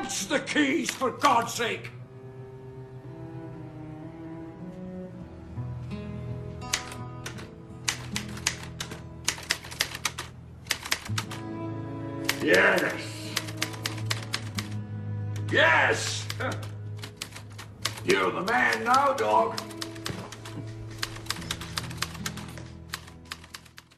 Fetch the keys, for God's sake! Yes! Yes! You're the man now, dog.